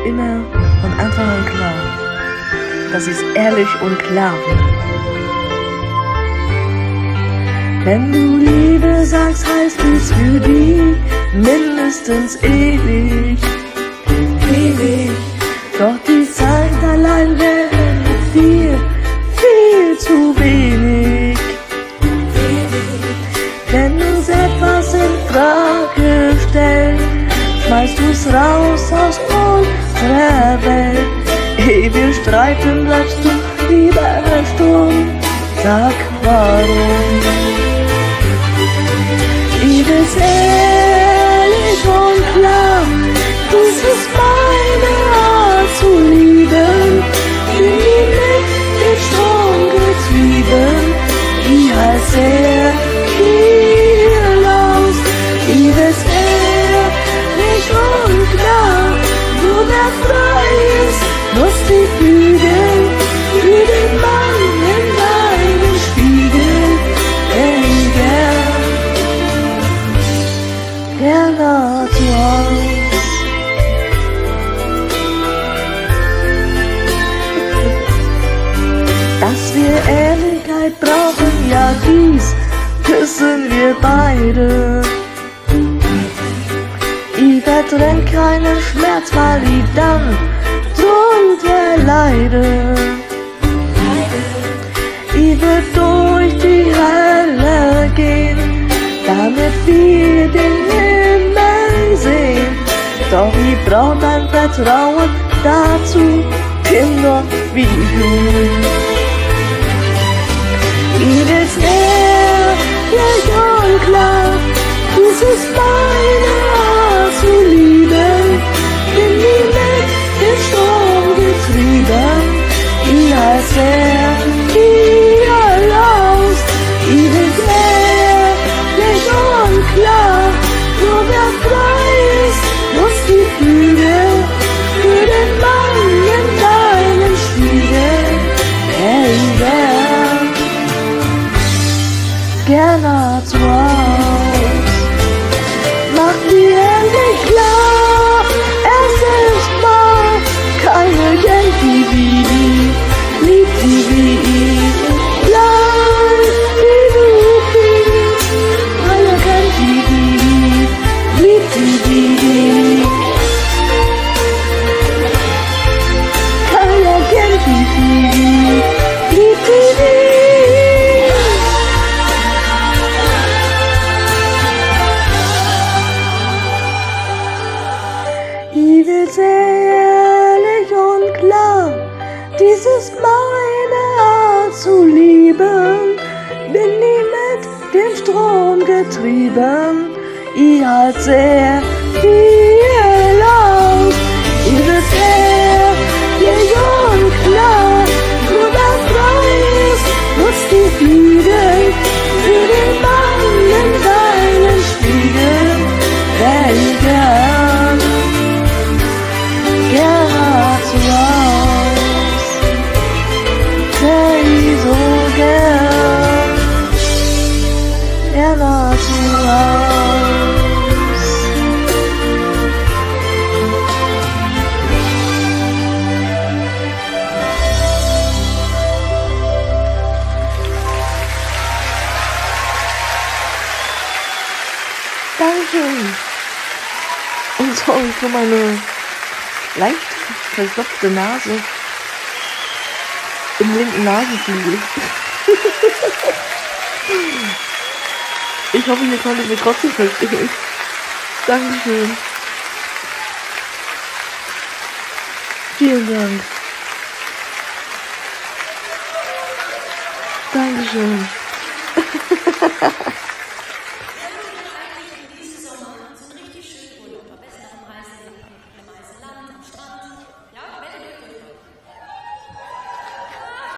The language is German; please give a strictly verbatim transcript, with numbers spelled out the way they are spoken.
immer von Anfang an klar, dass ich es ehrlich und klar will. Wenn du Liebe sagst, heißt es für dich mindestens ewig, ewig. Doch die Zeit allein wäre mit dir viel zu wenig. Wenn uns etwas in Frage stellt, schmeißt du's raus aus unserer Welt. Ehe wir streiten, bleibst du lieber stumm. Sag warum. Ich will's ehrlich und klar, dies ist meine Art zu lieben. Bin nie mit dem Strom getrieben, ich halt sehr kiellos. Ich will's ehrlich und klar, nur wer frei ist, nutzt die Flügel für den Mann in deinem Spiegel, der ihn gern, gern hat zu Haus. Dass wir Ehrlichkeit brauchen, ja dies wissen wir beide. Ich verdrängt keinen Schmerz, weil ich dann drunter leide. Ich will durch die Hölle gehen, damit wir den Himmel sehen. Doch ich brauch dein Vertrauen dazu, Kinder wie du. Ich will's ehrlich und klar, dies ist meine Art zu lieben. Bin nie mit dem Strom getrieben, ich halt sehr kiellos. Ich will's ehrlich und klar, nur wer frei ist, nutzt die Flügel für den Mann in deinem Spiegel, der ihn gern, gern hat zu Haus. Mach dir endlich klar, es ist wahr, keine kennt die wie ich, liebt die wie ich, bleib wie du bist. Keiner kennt die wie ich, liebt die wie ich. Keiner kennt die wie ich, liebt die wie ich. Ich will's ehrlich und klar, dies ist meine Art zu lieben. Bin nie mit dem Strom getrieben, ich halt sehr viel aus. Ich will's ehrlich und klar, nur wer frei ist, nutzt die Flügel für den Mann in deinem Spiegel, der ihn gern, gern hat zu Haus, der ihn so gern, gern hat zu Haus. Dankeschön. Und sorry für meine leicht verstopfte Nase im linken Nasenflügel. Ich hoffe, ihr konntet mich trotzdem verstehen. Dankeschön. Vielen Dank. Dankeschön.